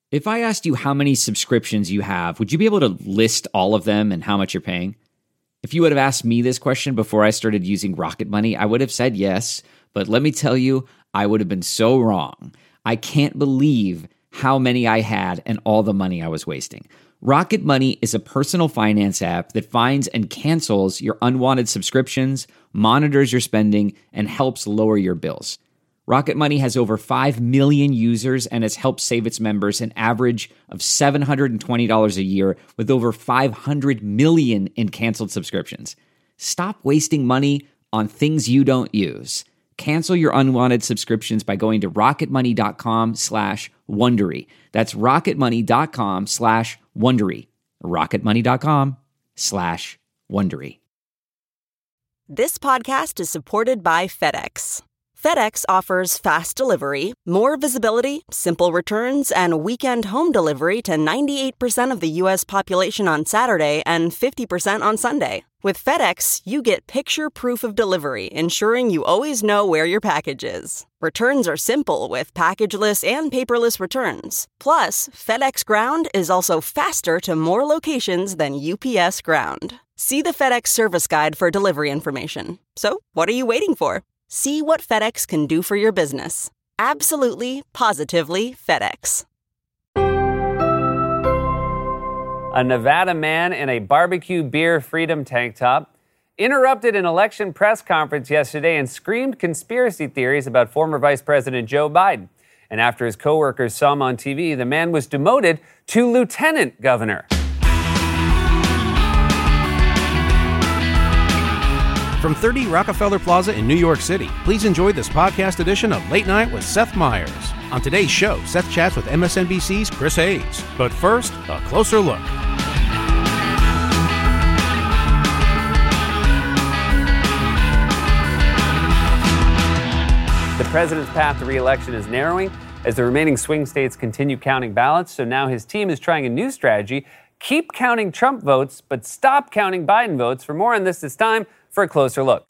If I asked you how many subscriptions you have, would you be able to list all of them and how much you're paying? If you would have asked me this question before I started using Rocket Money, I would have said yes, but let me tell you, I would have been so wrong. I can't believe how many I had and all the money I was wasting. Rocket Money is a personal finance app that finds and cancels your unwanted subscriptions, monitors your spending, and helps lower your bills. Rocket Money has over 5 million users and has helped save its members an average of $720 a year with over 500 million in canceled subscriptions. Stop wasting money on things you don't use. Cancel your unwanted subscriptions by going to rocketmoney.com/Wondery. That's rocketmoney.com/Wondery. rocketmoney.com/Wondery. This podcast is supported by FedEx. FedEx offers fast delivery, more visibility, simple returns, and weekend home delivery to 98% of the U.S. population on Saturday and 50% on Sunday. With FedEx, you get picture proof of delivery, ensuring you always know where your package is. Returns are simple with packageless and paperless returns. Plus, FedEx Ground is also faster to more locations than UPS Ground. See the FedEx service guide for delivery information. So, what are you waiting for? See what FedEx can do for your business. Absolutely, positively FedEx. A Nevada man in a barbecue beer freedom tank top interrupted an election press conference yesterday and screamed conspiracy theories about former Vice President Joe Biden. And after his coworkers saw him on TV, the man was demoted to lieutenant governor. From 30 Rockefeller Plaza in New York City, please enjoy this podcast edition of Late Night with Seth Meyers. On today's show, Seth chats with MSNBC's Chris Hayes. But first, a closer look. The president's path to re-election is narrowing as the remaining swing states continue counting ballots. So now his team is trying a new strategy. Keep counting Trump votes, but stop counting Biden votes. For more on this time, for a closer look.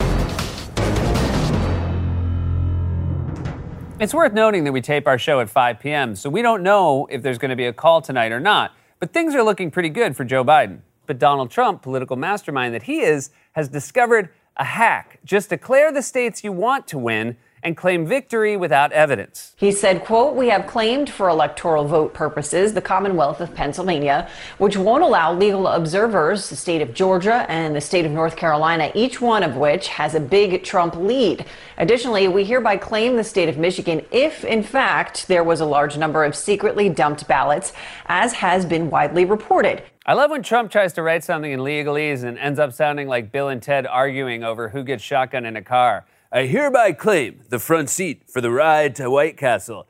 It's worth noting that we tape our show at 5 p.m., so we don't know if there's going to be a call tonight or not. But things are looking pretty good for Joe Biden. But Donald Trump, political mastermind that he is, has discovered a hack. Just declare the states you want to win and claim victory without evidence. He said, quote, "We have claimed for electoral vote purposes the Commonwealth of Pennsylvania, which won't allow legal observers, the state of Georgia and the state of North Carolina, each one of which has a big Trump lead. Additionally, we hereby claim the state of Michigan if, in fact, there was a large number of secretly dumped ballots, as has been widely reported." I love when Trump tries to write something in legalese and ends up sounding like Bill and Ted arguing over who gets shotgun in a car. "I hereby claim the front seat for the ride to White Castle.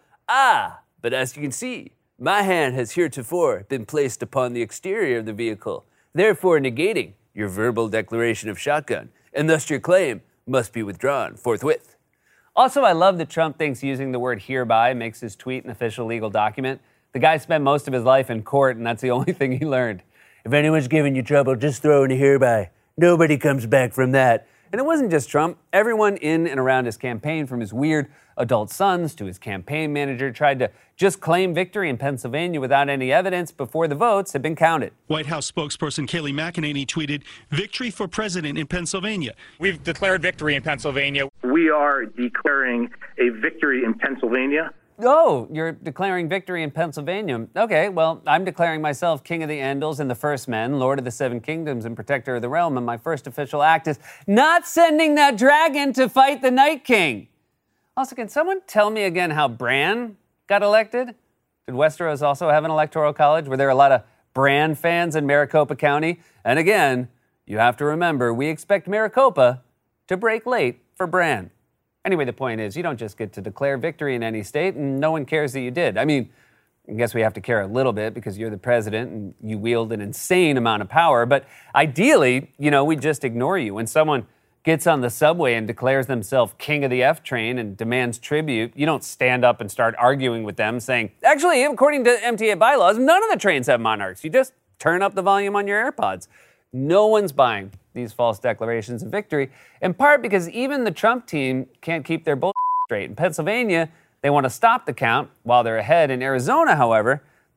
But as you can see, my hand has heretofore been placed upon the exterior of the vehicle, therefore negating your verbal declaration of shotgun, and thus your claim must be withdrawn forthwith." Also, I love that Trump thinks using the word hereby makes his tweet an official legal document. The guy spent most of his life in court, and that's the only thing he learned. If anyone's giving you trouble, just throw in a hereby. Nobody comes back from that. And it wasn't just Trump. Everyone in and around his campaign, from his weird adult sons to his campaign manager, tried to just claim victory in Pennsylvania without any evidence before the votes had been counted. White House spokesperson Kayleigh McEnany tweeted, "Victory for president in Pennsylvania." We've declared victory in Pennsylvania. We are declaring a victory in Pennsylvania. Oh, you're declaring victory in Pennsylvania. Okay, well, I'm declaring myself King of the Andals and the First Men, Lord of the Seven Kingdoms and Protector of the Realm, and my first official act is not sending that dragon to fight the Night King. Also, can someone tell me again how Bran got elected? Did Westeros also have an electoral college? Were there a lot of Bran fans in Maricopa County? And again, you have to remember, we expect Maricopa to break late for Bran. Anyway, the point is, you don't just get to declare victory in any state, and no one cares that you did. I mean, I guess we have to care a little bit because you're the president and you wield an insane amount of power. But ideally, we just ignore you. When someone gets on the subway and declares themselves king of the F train and demands tribute, you don't stand up and start arguing with them saying, actually, according to MTA bylaws, none of the trains have monarchs. You just turn up the volume on your AirPods. No one's buying these false declarations of victory, in part because even the Trump team can't keep their bull straight. In Pennsylvania, they want to stop the count while they're ahead. In Arizona, however,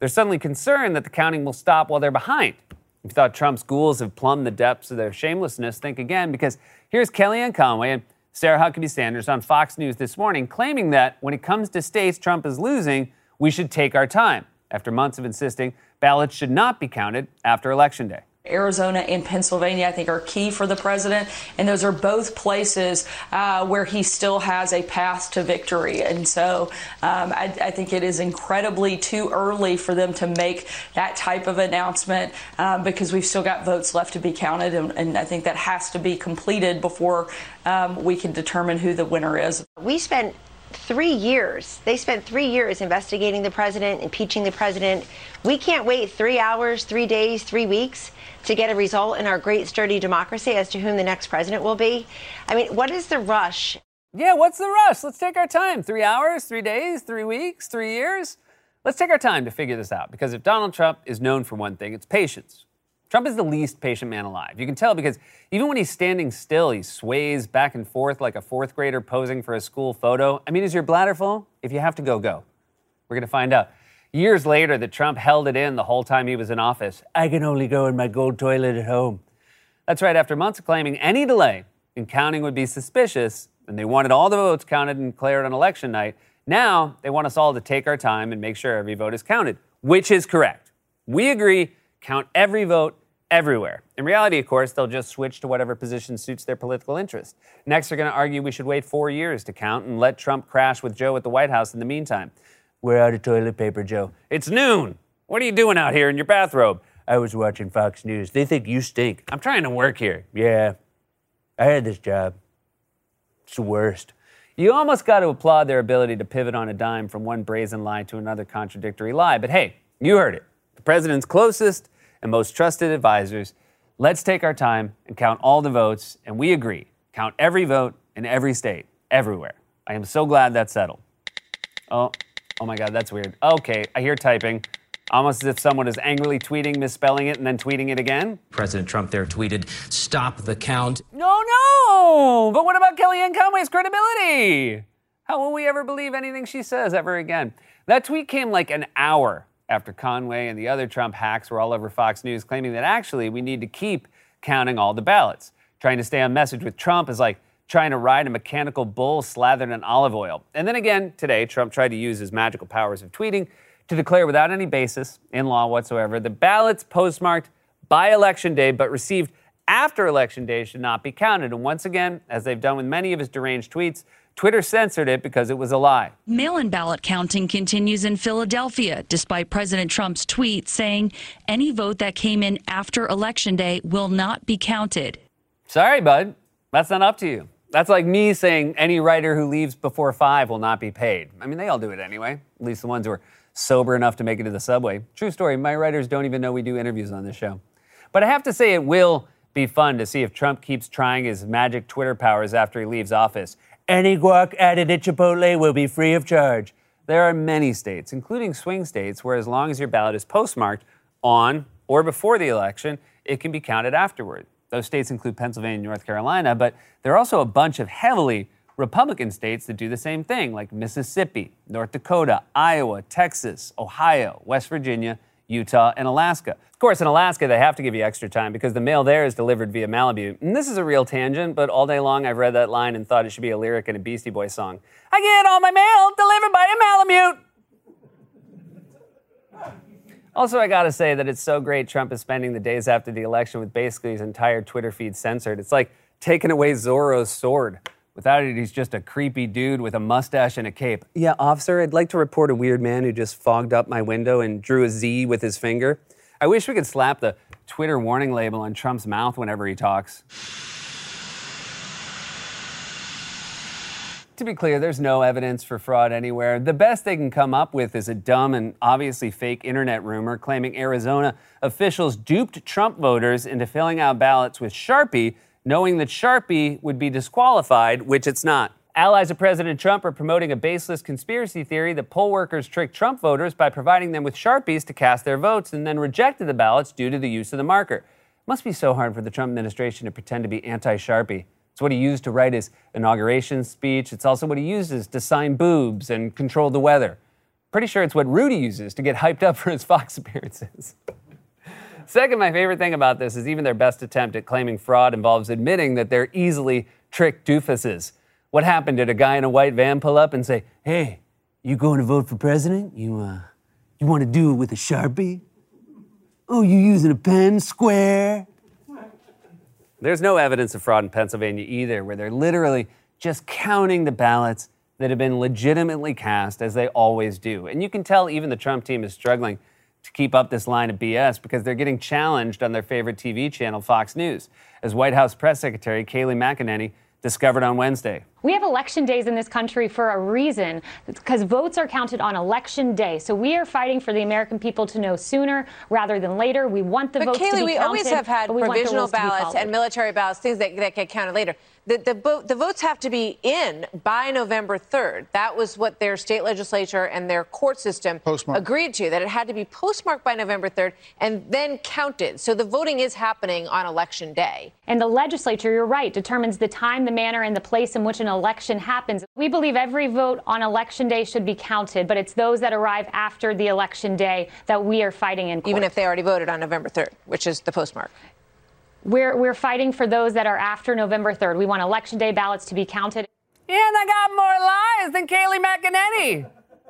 They're suddenly concerned that the counting will stop while they're behind. If you thought Trump's ghouls have plumbed the depths of their shamelessness, think again, because here's Kellyanne Conway and Sarah Huckabee Sanders on Fox News this morning claiming that when it comes to states Trump is losing, we should take our time, after months of insisting ballots should not be counted after Election Day. Arizona and Pennsylvania, I think, are key for the president, and those are both places where he still has a path to victory. And so I think it is incredibly too early for them to make that type of announcement because we've still got votes left to be counted, and I think that has to be completed before we can determine who the winner is. We spent 3 years. They spent 3 years investigating the president, impeaching the president. We can't wait 3 hours, 3 days, 3 weeks to get a result in our great, sturdy democracy as to whom the next president will be. I mean, what is the rush? Yeah, what's the rush? Let's take our time. 3 hours, 3 days, 3 weeks, 3 years? Let's take our time to figure this out, because if Donald Trump is known for one thing, it's patience. Trump is the least patient man alive. You can tell because even when he's standing still, he sways back and forth like a fourth grader posing for a school photo. I mean, is your bladder full? If you have to go, go. We're going to find out. Years later, that Trump held it in the whole time he was in office. I can only go in my gold toilet at home. That's right, after months of claiming any delay in counting would be suspicious, and they wanted all the votes counted and declared on election night, now they want us all to take our time and make sure every vote is counted, which is correct. We agree, count every vote everywhere. In reality, of course, they'll just switch to whatever position suits their political interest. Next, they're going to argue we should wait 4 years to count and let Trump crash with Joe at the White House in the meantime. We're out of toilet paper, Joe. It's noon. What are you doing out here in your bathrobe? I was watching Fox News. They think you stink. I'm trying to work here. Yeah, I had this job. It's the worst. You almost got to applaud their ability to pivot on a dime from one brazen lie to another contradictory lie. But hey, you heard it. The president's closest and most trusted advisors. Let's take our time and count all the votes, and we agree. Count every vote in every state, everywhere. I am so glad that's settled. Oh my God, that's weird. Okay, I hear typing. Almost as if someone is angrily tweeting, misspelling it, and then tweeting it again. President Trump there tweeted, "Stop the count." No! But what about Kellyanne Conway's credibility? How will we ever believe anything she says ever again? That tweet came like an hour after Conway and the other Trump hacks were all over Fox News claiming that actually we need to keep counting all the ballots. Trying to stay on message with Trump is like trying to ride a mechanical bull slathered in olive oil. And then again, today, Trump tried to use his magical powers of tweeting to declare without any basis in law whatsoever the ballots postmarked by Election Day but received after Election Day should not be counted. And once again, as they've done with many of his deranged tweets, Twitter censored it because it was a lie. Mail-in ballot counting continues in Philadelphia, despite President Trump's tweet saying any vote that came in after Election Day will not be counted. Sorry, bud. That's not up to you. That's like me saying any writer who leaves before 5 will not be paid. I mean, they all do it anyway, at least the ones who are sober enough to make it to the subway. True story, my writers don't even know we do interviews on this show. But I have to say it will be fun to see if Trump keeps trying his magic Twitter powers after he leaves office. Any guac added at Chipotle will be free of charge. There are many states, including swing states, where as long as your ballot is postmarked on or before the election, it can be counted afterward. Those states include Pennsylvania and North Carolina, but there are also a bunch of heavily Republican states that do the same thing, like Mississippi, North Dakota, Iowa, Texas, Ohio, West Virginia, Utah, and Alaska. Of course, in Alaska, they have to give you extra time because the mail there is delivered via Malibu. And this is a real tangent, but all day long I've read that line and thought it should be a lyric in a Beastie Boys song. I get all my mail delivered by a Malamute. Also, I gotta say that it's so great Trump is spending the days after the election with basically his entire Twitter feed censored. It's like taking away Zorro's sword. Without it, he's just a creepy dude with a mustache and a cape. Yeah, officer, I'd like to report a weird man who just fogged up my window and drew a Z with his finger. I wish we could slap the Twitter warning label on Trump's mouth whenever he talks. To be clear, there's no evidence for fraud anywhere. The best they can come up with is a dumb and obviously fake internet rumor claiming Arizona officials duped Trump voters into filling out ballots with Sharpie, knowing that Sharpie would be disqualified, which it's not. Allies of President Trump are promoting a baseless conspiracy theory that poll workers tricked Trump voters by providing them with Sharpies to cast their votes and then rejected the ballots due to the use of the marker. It must be so hard for the Trump administration to pretend to be anti-Sharpie. It's what he used to write his inauguration speech. It's also what he uses to sign boobs and control the weather. Pretty sure it's what Rudy uses to get hyped up for his Fox appearances. Second, my favorite thing about this is even their best attempt at claiming fraud involves admitting that they're easily tricked doofuses. What happened? Did a guy in a white van pull up and say, "Hey, you going to vote for president? You want to do it with a Sharpie? Oh, you using a pen? Square?" There's no evidence of fraud in Pennsylvania either, where they're literally just counting the ballots that have been legitimately cast, as they always do. And you can tell even the Trump team is struggling to keep up this line of BS because they're getting challenged on their favorite TV channel, Fox News, as White House Press Secretary Kayleigh McEnany discovered on Wednesday. We have election days in this country for a reason, because votes are counted on election day. So we are fighting for the American people to know sooner rather than later. We want the votes to be counted. But Kayleigh, we always have had provisional ballots and military ballots, things that get counted later. The votes have to be in by November 3rd. That was what their state legislature and their court system agreed to, that it had to be postmarked by November 3rd and then counted. So the voting is happening on Election Day. And the legislature, you're right, determines the time, the manner, and the place in which an election happens. We believe every vote on Election Day should be counted, but it's those that arrive after the Election Day that we are fighting in court. Even if they already voted on November 3rd, which is the postmark. We're fighting for those that are after November 3rd. We want Election Day ballots to be counted. And I got more lies than Kayleigh McEnany.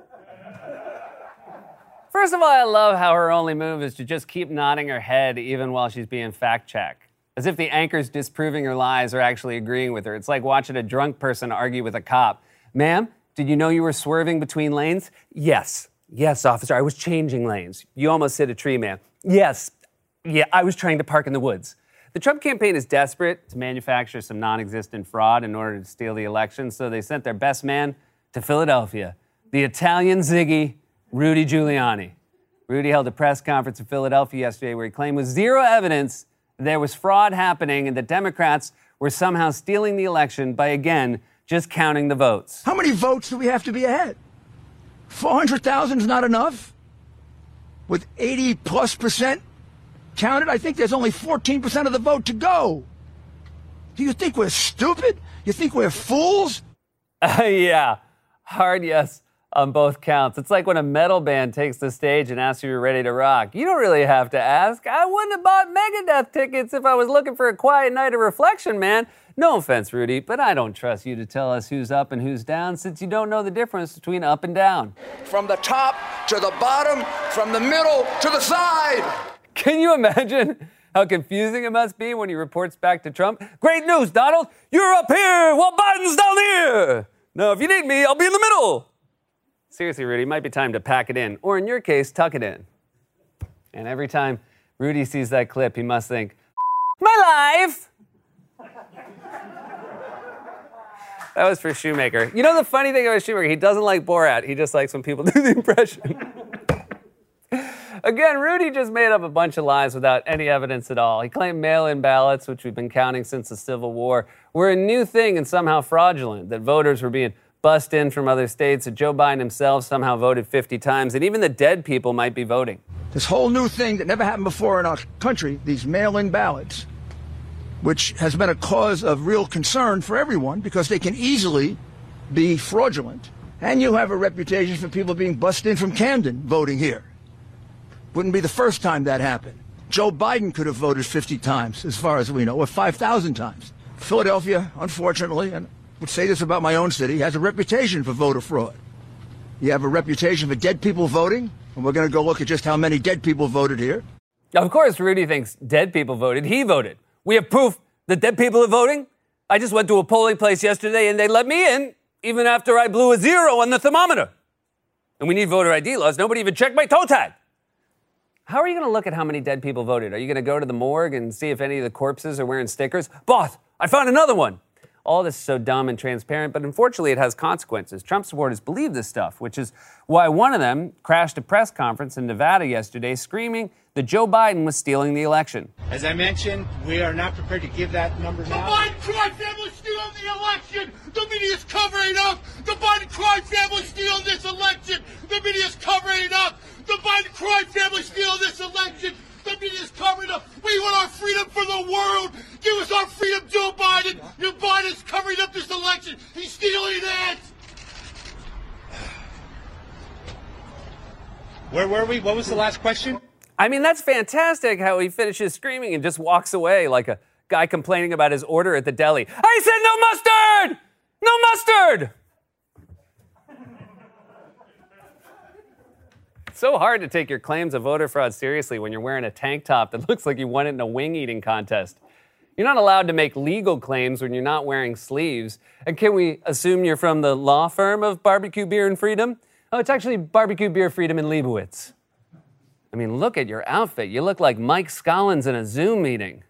First of all, I love how her only move is to just keep nodding her head even while she's being fact-checked. As if the anchors disproving her lies are actually agreeing with her. It's like watching a drunk person argue with a cop. "Ma'am, did you know you were swerving between lanes?" "Yes. Yes, officer, I was changing lanes." "You almost hit a tree, ma'am." "Yes. Yeah, I was trying to park in the woods." The Trump campaign is desperate to manufacture some non-existent fraud in order to steal the election, so they sent their best man to Philadelphia, the Italian Ziggy, Rudy Giuliani. Rudy held a press conference in Philadelphia yesterday where he claimed with zero evidence there was fraud happening and the Democrats were somehow stealing the election by, again, just counting the votes. How many votes do we have to be ahead? 400,000 is not enough? With 80+% counted, I think there's only 14% of the vote to go. Do you think we're stupid? You think we're fools? Yeah, hard yes on both counts. It's like when a metal band takes the stage and asks if you're ready to rock. You don't really have to ask. I wouldn't have bought Megadeth tickets if I was looking for a quiet night of reflection, man. No offense, Rudy, but I don't trust you to tell us who's up and who's down since you don't know the difference between up and down. From the top to the bottom, from the middle to the side. Can you imagine how confusing it must be when he reports back to Trump? "Great news, Donald. You're up here while Biden's down here. Now, if you need me, I'll be in the middle." Seriously, Rudy, it might be time to pack it in. Or in your case, tuck it in. And every time Rudy sees that clip, he must think, "My life." That was for Shoemaker. You know the funny thing about Shoemaker? He doesn't like Borat. He just likes when people do the impression. Again, Rudy just made up a bunch of lies without any evidence at all. He claimed mail-in ballots, which we've been counting since the Civil War, were a new thing and somehow fraudulent, that voters were being bussed in from other states, that Joe Biden himself somehow voted 50 times, and even the dead people might be voting. This whole new thing that never happened before in our country, these mail-in ballots, which has been a cause of real concern for everyone because they can easily be fraudulent. And you have a reputation for people being bussed in from Camden voting here. Wouldn't be the first time that happened. Joe Biden could have voted 50 times, as far as we know, or 5,000 times. Philadelphia, unfortunately, and I would say this about my own city, has a reputation for voter fraud. You have a reputation for dead people voting, and we're going to go look at just how many dead people voted here. Of course, Rudy thinks dead people voted. He voted. We have proof that dead people are voting. I just went to a polling place yesterday, and they let me in, even after I blew a 0 on the thermometer. And we need voter ID laws. Nobody even checked my toe tag. How are you going to look at how many dead people voted? Are you going to go to the morgue and see if any of the corpses are wearing stickers? "Boss, I found another one." All this is so dumb and transparent, but unfortunately it has consequences. Trump supporters believe this stuff, which is why one of them crashed a press conference in Nevada yesterday screaming that Joe Biden was stealing the election. "As I mentioned, we are not prepared to give that number now." The Biden crime family stealing the election! The media is covering it up! The Biden crime family stealing this election! The media is covering it up! The Biden crime family stealing this election! The media is covering it up! We want our freedom for the world! Give us our freedom, Joe Biden! Joe Biden is covering up this election! He's stealing it! Bobby, what was the last question? I mean, that's fantastic how he finishes screaming and just walks away like a guy complaining about his order at the deli. I said no mustard! No mustard! It's so hard to take your claims of voter fraud seriously when you're wearing a tank top that looks like you won it in a wing eating contest. You're not allowed to make legal claims when you're not wearing sleeves. And can we assume you're from the law firm of Barbecue Beer and Freedom? Oh, it's actually Barbecue Beer Freedom in Leibowitz. I mean, look at your outfit. You look like Mike Scollins in a Zoom meeting.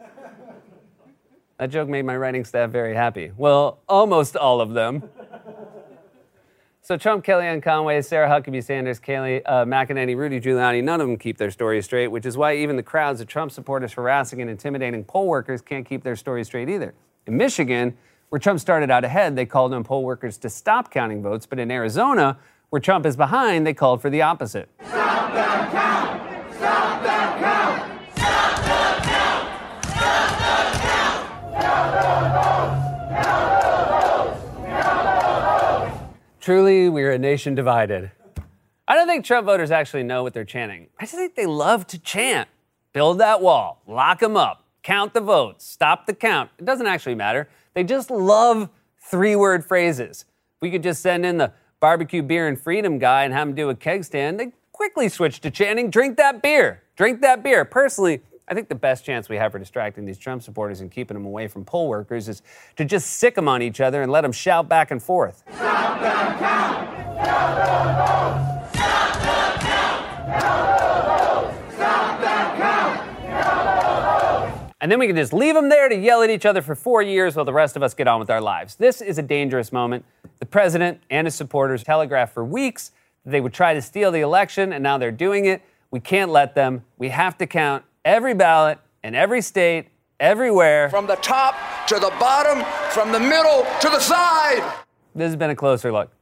That joke made my writing staff very happy. Well, almost all of them. So Trump, Kellyanne Conway, Sarah Huckabee Sanders, Kayleigh McEnany, Rudy Giuliani, none of them keep their stories straight, which is why even the crowds of Trump supporters harassing and intimidating poll workers can't keep their stories straight either. In Michigan, where Trump started out ahead, they called on poll workers to stop counting votes. But in Arizona, where Trump is behind, they called for the opposite. Stop the count! Stop the count! Stop the count! Stop the count! Count the votes! Count the votes! Count the votes! Truly, we're a nation divided. I don't think Trump voters actually know what they're chanting. I just think they love to chant. Build that wall. Lock them up. Count the votes. Stop the count. It doesn't actually matter. They just love three-word phrases. If we could just send in the Barbecue Beer and Freedom guy and have him do a keg stand, they quickly switch to chanting, drink that beer. Drink that beer. Personally, I think the best chance we have for distracting these Trump supporters and keeping them away from poll workers is to just sick them on each other and let them shout back and forth. Stop the count! Count the votes! Stop the count! Count the votes! Stop the count! Count the votes! And then we can just leave them there to yell at each other for 4 years while the rest of us get on with our lives. This is a dangerous moment. The president and his supporters telegraphed for weeks that they would try to steal the election, and now they're doing it. We can't let them. We have to count every ballot in every state, everywhere. From the top to the bottom, from the middle to the side. This has been a closer look.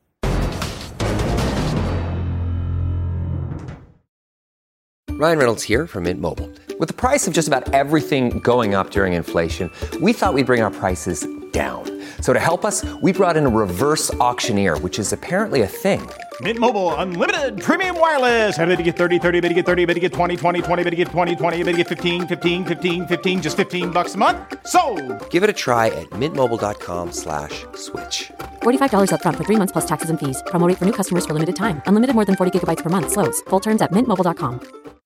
Ryan Reynolds here from Mint Mobile. With the price of just about everything going up during inflation, we thought we'd bring our prices down. So to help us, we brought in a reverse auctioneer, which is apparently a thing. Mint Mobile Unlimited Premium Wireless. How to get 30, 30, bit to get 30, bit to get 20, 20, 20, bit to get 20, 20, bit to get 15, 15, 15, 15, just $15 a month? Sold! Give it a try at mintmobile.com/switch. $45 up front for 3 months plus taxes and fees. Promo rate for new customers for limited time. Unlimited more than 40 gigabytes per month. Slows full terms at mintmobile.com.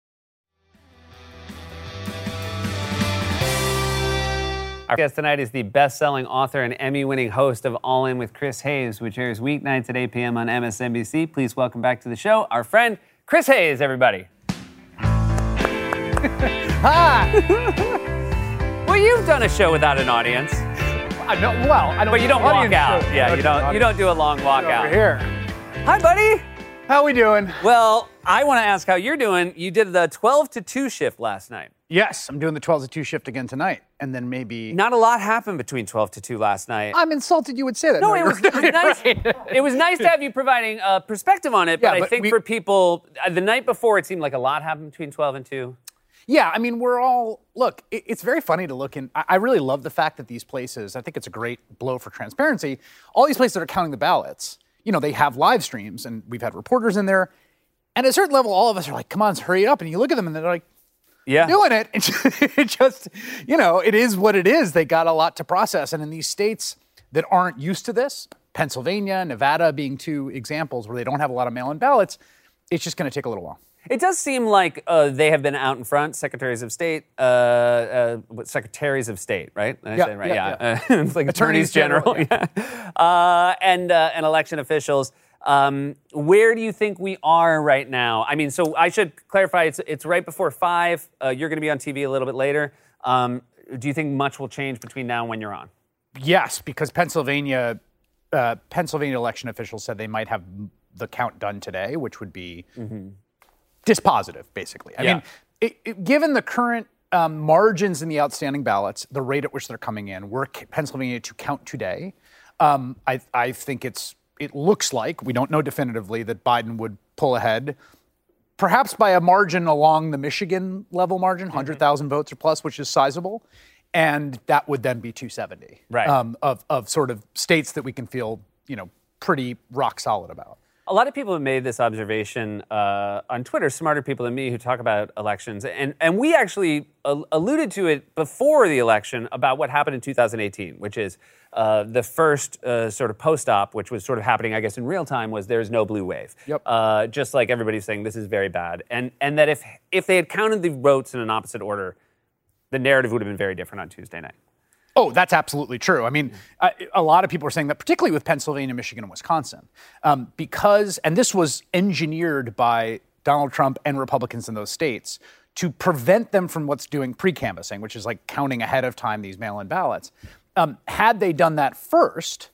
Our guest tonight is the best-selling author and Emmy-winning host of All In with Chris Hayes, which airs weeknights at 8 p.m. on MSNBC. Please welcome back to the show our friend Chris Hayes, everybody. Hi. Well, you've done a show without an audience. I don't but you don't walk out. Show. Yeah, you don't do a long walk out. Over here. Hi, buddy. How we doing? Well, I want to ask how you're doing. You did the 12 to 2 shift last night. Yes, I'm doing the 12 to 2 shift again tonight, and then maybe... Not a lot happened between 12 to 2 last night. I'm insulted you would say that. No, it was nice. Right. It was nice to have you providing perspective on it, but I think for people, the night before it seemed like a lot happened between 12 and 2. Yeah, I mean, we're all... Look, it's very funny to look in... I really love the fact that these places, I think it's a great blow for transparency, all these places that are counting the ballots, you know, they have live streams, and we've had reporters in there, and at a certain level, all of us are like, come on, hurry up, and you look at them, and they're like, yeah, doing it. It just, you know, it is what it is. They got a lot to process. And in these states that aren't used to this, Pennsylvania, Nevada being 2 examples where they don't have a lot of mail-in ballots, it's just going to take a little while. It does seem like they have been out in front, secretaries of state, right? Yeah. It's like attorneys general. Yeah. And election officials. Where do you think we are right now? I mean, so I should clarify, it's right before 5. You're going to be on TV a little bit later. Do you think much will change between now and when you're on? Yes, because Pennsylvania election officials said they might have the count done today, which would be dispositive, basically. I mean, given the current margins in the outstanding ballots, the rate at which they're coming in, were Pennsylvania to count today, I think it looks like, we don't know definitively, that Biden would pull ahead, perhaps by a margin along the Michigan level margin, 100,000 votes or plus, which is sizable. And that would then be 270 right. Of sort of states that we can feel, you know, pretty rock solid about. A lot of people have made this observation on Twitter, smarter people than me who talk about elections. And we actually alluded to it before the election about what happened in 2018, which is the first sort of post-op, which was sort of happening, I guess, in real time, was there's no blue wave. Yep. Just like everybody's saying, this is very bad. And that if they had counted the votes in an opposite order, the narrative would have been very different on Tuesday night. Oh, that's absolutely true. I mean, a lot of people are saying that, particularly with Pennsylvania, Michigan, and Wisconsin, because, and this was engineered by Donald Trump and Republicans in those states to prevent them from what's doing pre-canvassing, which is like counting ahead of time these mail-in ballots. Had they done that first,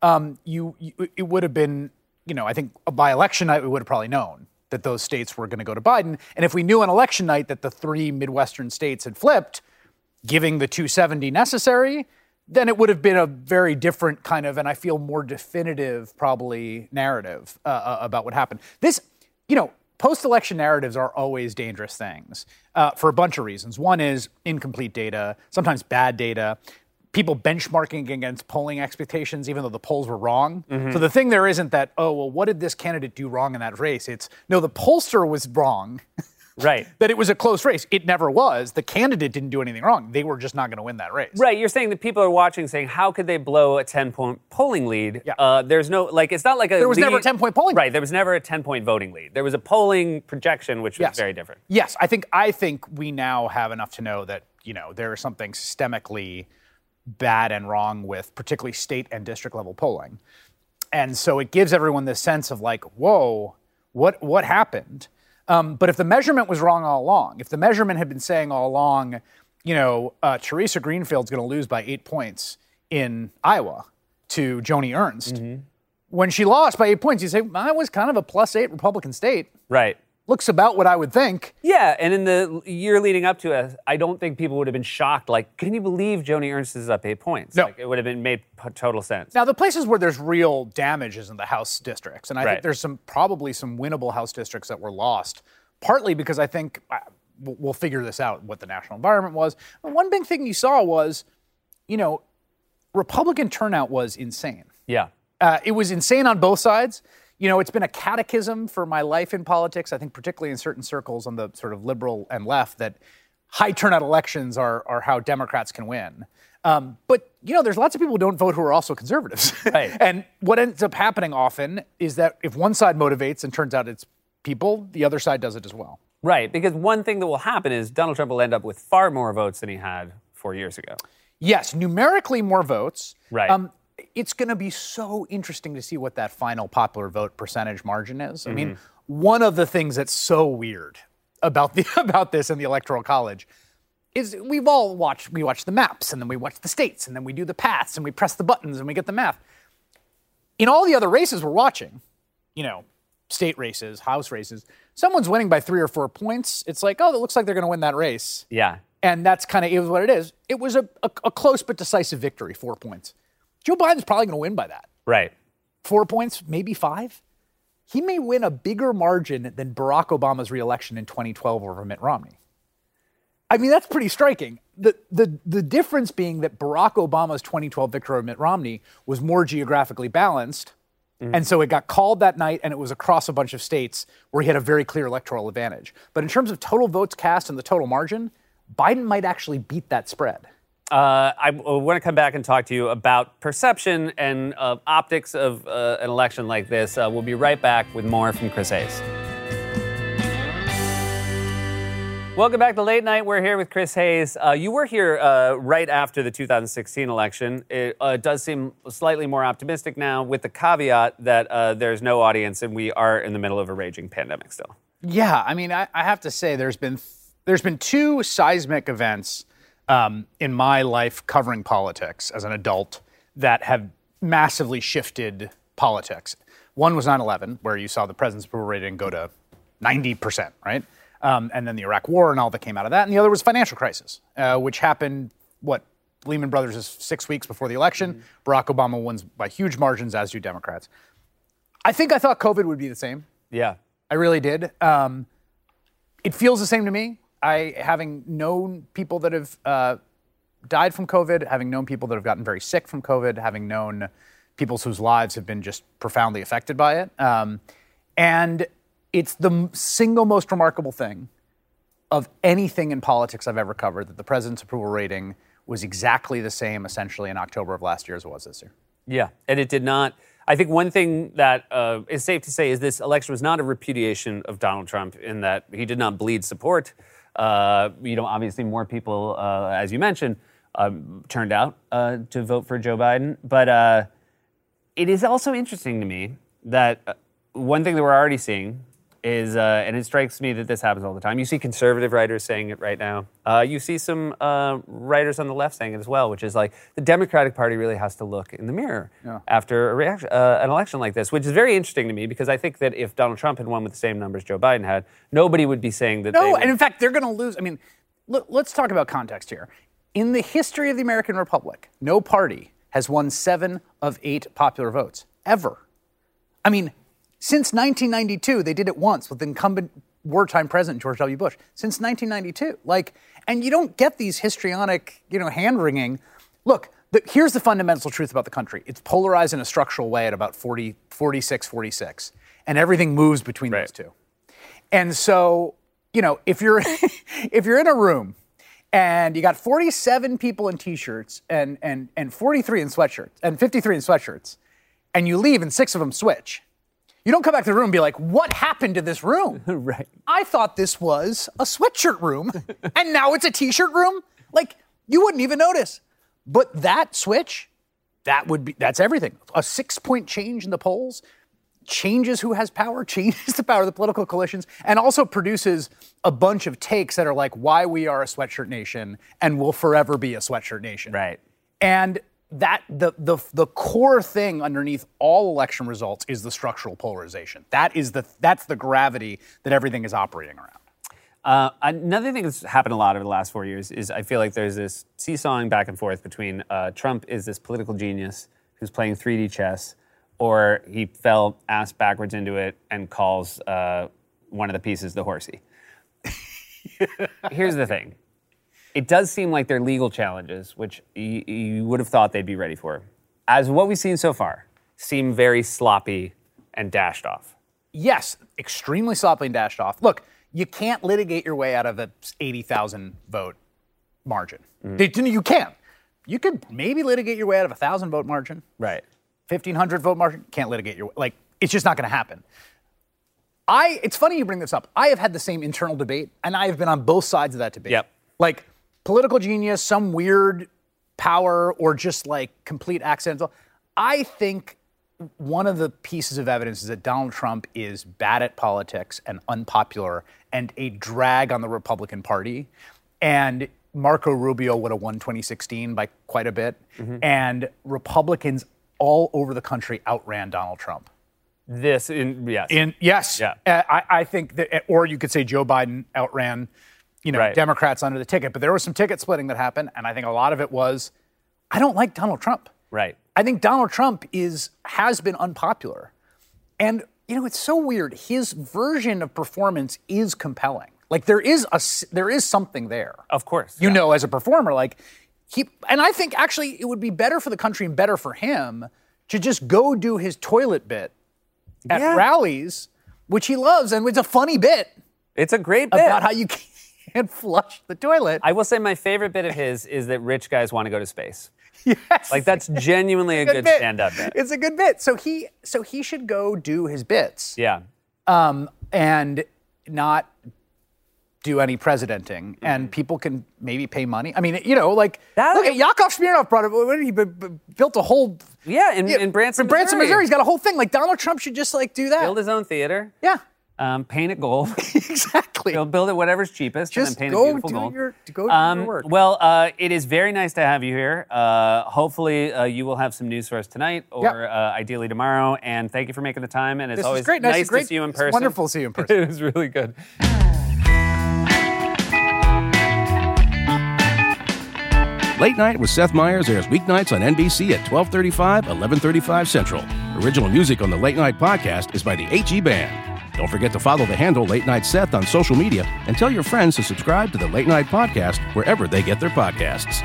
it would have been, I think by election night, we would have probably known that those states were going to go to Biden. And if we knew on election night that the 3 Midwestern states had flipped, giving the 270 necessary, then it would have been a very different kind of, and I feel more definitive probably narrative about what happened. This, post-election narratives are always dangerous things for a bunch of reasons. One is incomplete data, sometimes bad data, people benchmarking against polling expectations even though the polls were wrong. Mm-hmm. So the thing there isn't that, what did this candidate do wrong in that race? It's, no, the pollster was wrong. Right. That it was a close race. It never was. The candidate didn't do anything wrong. They were just not going to win that race. Right. You're saying that people are watching saying, how could they blow a 10-point polling lead? Yeah. There's no, it's not like a There was never a 10-point polling lead. Right. There was never a 10-point voting lead. There was a polling projection, which was very different. Yes. I think we now have enough to know that, there is something systemically bad and wrong with particularly state and district level polling. And so it gives everyone this sense of like, whoa, what happened? But if the measurement was wrong all along, if the measurement had been saying all along, Teresa Greenfield's going to lose by 8 points in Iowa to Joni Ernst, when she lost by 8 points, you say, that was kind of a +8 Republican state. Right. Looks about what I would think. Yeah, and in the year leading up to it, I don't think people would have been shocked. Like, can you believe Joni Ernst is up 8 points? No. It would have made total sense. Now, the places where there's real damage is in the House districts. And I think there's probably some winnable House districts that were lost, partly because I think we'll figure this out, what the national environment was. And one big thing you saw was, Republican turnout was insane. Yeah. It was insane on both sides. It's been a catechism for my life in politics, I think particularly in certain circles on the sort of liberal and left, that high turnout elections are how Democrats can win. But, there's lots of people who don't vote who are also conservatives. Right. And what ends up happening often is that if one side motivates and turns out it's people, the other side does it as well. Right, because one thing that will happen is Donald Trump will end up with far more votes than he had 4 years ago. Yes, numerically more votes. Right. It's going to be so interesting to see what that final popular vote percentage margin is. I mean, one of the things that's so weird about this in the Electoral College is we watch the maps, and then we watch the states, and then we do the paths, and we press the buttons, and we get the math. In all the other races we're watching, state races, House races, someone's winning by 3 or 4 points. It's like, that looks like they're going to win that race. Yeah. And that's kind of is what it is. It was a close but decisive victory, 4 points. Joe Biden's probably going to win by that. Right. 4 points, maybe 5. He may win a bigger margin than Barack Obama's reelection in 2012 over Mitt Romney. I mean, that's pretty striking. The difference being that Barack Obama's 2012 victory over Mitt Romney was more geographically balanced. And so it got called that night, and it was across a bunch of states where he had a very clear electoral advantage. But in terms of total votes cast and the total margin, Biden might actually beat that spread. I want to come back and talk to you about perception and optics of an election like this. We'll be right back with more from Chris Hayes. Welcome back to Late Night. We're here with Chris Hayes. You were here right after the 2016 election. It does seem slightly more optimistic now, with the caveat that there's no audience and we are in the middle of a raging pandemic still. Yeah, I mean, I have to say there's been 2 seismic events in my life covering politics as an adult that have massively shifted politics. One was 9/11, where you saw the president's approval rating go to 90%, right? And then the Iraq War and all that came out of that. And the other was financial crisis, which happened, Lehman Brothers is 6 weeks before the election. Barack Obama wins by huge margins, as do Democrats. I thought COVID would be the same. Yeah. I really did. It feels the same to me. Having known people that have died from COVID, having known people that have gotten very sick from COVID, having known people whose lives have been just profoundly affected by it, And it's the single most remarkable thing of anything in politics I've ever covered that the president's approval rating was exactly the same essentially in October of last year as it was this year. Yeah, and it did not. I think one thing that is safe to say is this election was not a repudiation of Donald Trump in that he did not bleed support. Obviously more people, as you mentioned, turned out to vote for Joe Biden. But it is also interesting to me that one thing that we're already seeing is, and it strikes me that this happens all the time, you see conservative writers saying it right now. You see some writers on the left saying it as well, which is like the Democratic Party really has to look in the mirror after an election like this, which is very interesting to me because I think that if Donald Trump had won with the same numbers Joe Biden had, nobody would be saying that No, and in fact, they're going to lose. I mean, let's talk about context here. In the history of the American Republic, no party has won 7 of 8 popular votes, ever. I mean, since 1992, they did it once with incumbent wartime president George W. Bush. Since 1992. And you don't get these histrionic, hand-wringing. Look, here's the fundamental truth about the country. It's polarized in a structural way at about 46. And everything moves between those two. And so, if you're in a room and you got 47 people in T-shirts and 43 in sweatshirts and 53 in sweatshirts, and you leave and 6 of them switch, you don't come back to the room and be like, what happened to this room? Right. I thought this was a sweatshirt room, and now it's a T-shirt room? You wouldn't even notice. But that switch, that's everything. A 6-point change in the polls changes who has power, changes the power of the political coalitions, and also produces a bunch of takes that are like why we are a sweatshirt nation and will forever be a sweatshirt nation. Right. And that the core thing underneath all election results is the structural polarization. That's the gravity that everything is operating around. Another thing that's happened a lot over the last 4 years is I feel like there's this seesawing back and forth between Trump is this political genius who's playing 3D chess, or he fell ass backwards into it and calls one of the pieces the horsey. Here's the thing. It does seem like they're legal challenges, which you would have thought they'd be ready for. As what we've seen so far, seem very sloppy and dashed off. Yes, extremely sloppy and dashed off. Look, you can't litigate your way out of an 80,000 vote margin. You can. You could maybe litigate your way out of a 1,000 vote margin. Right. 1,500 vote margin, can't litigate your way. It's just not going to happen. It's funny you bring this up. I have had the same internal debate, and I have been on both sides of that debate. Yep. Political genius, some weird power, or just complete accidental. I think one of the pieces of evidence is that Donald Trump is bad at politics and unpopular and a drag on the Republican Party. And Marco Rubio would have won 2016 by quite a bit. Mm-hmm. And Republicans all over the country outran Donald Trump. Yes. Yeah. I think that, or you could say Joe Biden outran Democrats under the ticket. But there was some ticket splitting that happened, and I think a lot of it was, I don't like Donald Trump. Right. I think Donald Trump has been unpopular. And, it's so weird. His version of performance is compelling. There is something there. Of course. As a performer, and I think actually it would be better for the country and better for him to just go do his toilet bit at rallies, which he loves, and it's a funny bit. It's a great bit. About how you can't flush the toilet. I will say my favorite bit of his is that rich guys want to go to space. Yes. That's genuinely a good stand-up bit. It's a good bit. So he should go do his bits. Yeah. And not do any presidenting, and people can maybe pay money. I mean, look at Yakov Smirnoff brought it. He built a whole in Branson, Missouri. He's got a whole thing. Donald Trump should just do that. Build his own theater. Yeah. Paint it gold. Exactly. Build it whatever's cheapest, just and then paint it beautiful gold. Go do your work. Well, it is very nice to have you here. Hopefully, you will have some news for us tonight, or ideally tomorrow. And thank you for making the time. And it's always great. nice to see you in person. It's wonderful to see you in person. It was really good. Late Night with Seth Meyers airs weeknights on NBC at 12:35, 11:35 Central. Original music on the Late Night podcast is by the HE Band. Don't forget to follow the handle Late Night Seth on social media and tell your friends to subscribe to the Late Night podcast wherever they get their podcasts.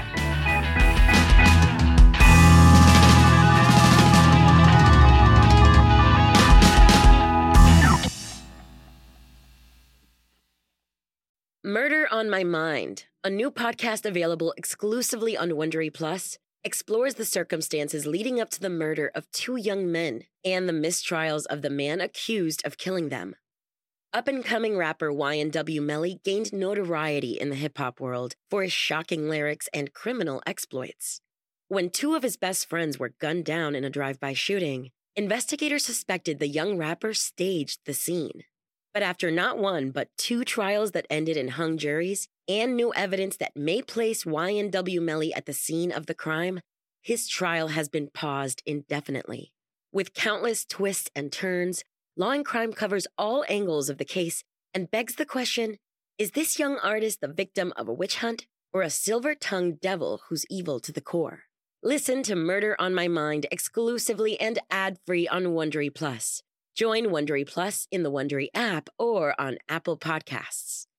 Murder on My Mind, a new podcast available exclusively on Wondery Plus, explores the circumstances leading up to the murder of 2 young men and the mistrials of the man accused of killing them. Up-and-coming rapper YNW Melly gained notoriety in the hip-hop world for his shocking lyrics and criminal exploits. When 2 of his best friends were gunned down in a drive-by shooting, investigators suspected the young rapper staged the scene. But after not 1 but 2 trials that ended in hung juries and new evidence that may place YNW Melly at the scene of the crime, his trial has been paused indefinitely. With countless twists and turns, Law and Crime covers all angles of the case and begs the question, is this young artist the victim of a witch hunt or a silver-tongued devil who's evil to the core? Listen to Murder on My Mind exclusively and ad-free on Wondery Plus. Join Wondery Plus in the Wondery app or on Apple Podcasts.